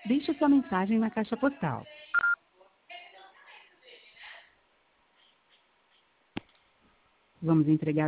Deixe sua mensagem na caixa postal. Vamos entregar